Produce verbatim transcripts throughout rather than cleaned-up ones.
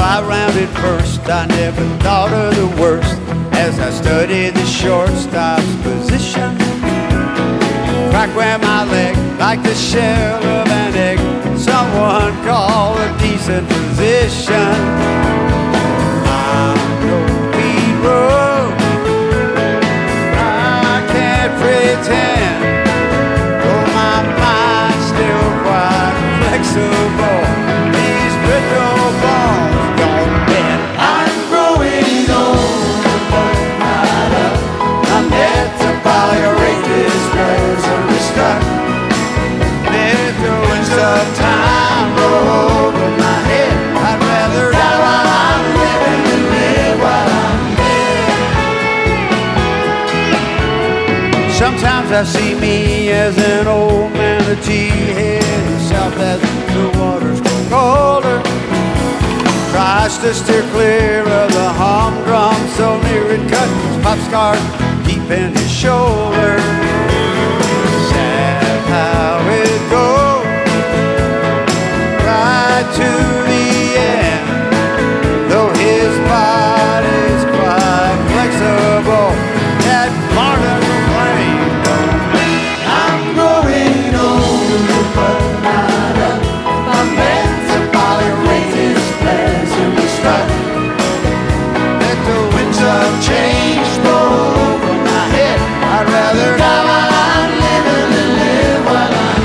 I rounded first. I never thought of the worst as I studied the shortstop's position. Crack where my leg, like the shell of an egg, someone call a decent physician. I'm no Pete Rose, I can't pretend, though my mind's still quite flexible. These brittle bones don't bend. I'm growing old, but not up. I'm dead to polyurate this present stuck. Let the winds of time blow over my head. I'd rather die while I'm living than live while I'm dead. Sometimes I see me as an old manatee heading south as the waters grow colder. Tries to steer clear of the humdrum, so near it cut his pop scars deep in his shoulder. Sad how it goes, right to the end. Though his body's quite flexible, that Martin McLean don't mean. I'm growing older, but not up. I'm meant to polyurate his pleasantly stuck. Let the winds of change blow over my head. I'd rather die while I'm living than live while I'm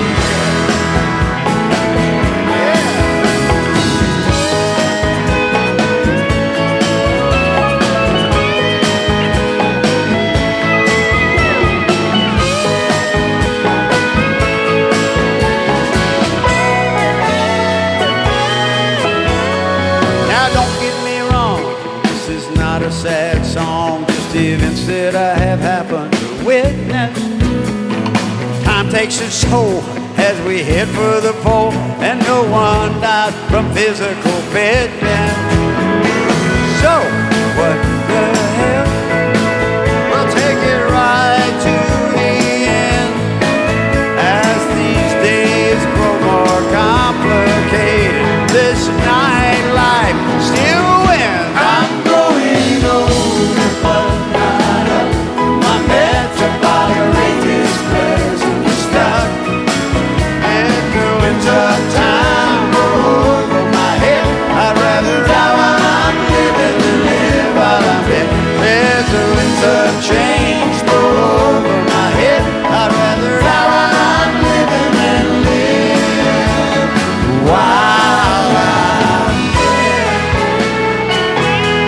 Now don't get me wrong, this is not a sad song, just events that I have happened to witness. Time takes its toll as we head for the pole, and no one died from physical fitness. So, what the hell? We'll take it right to the end as these days grow more complicated. This nightlife still wins. I'm growing older, but not up. My metabolic is presently stuck. And the winds of time blow over my head. I'd rather die while I'm living than live while I'm dead. There's the winds of change blow over my head. I'd rather die while I'm living than live while I'm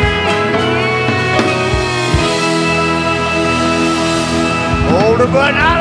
dead. Older but not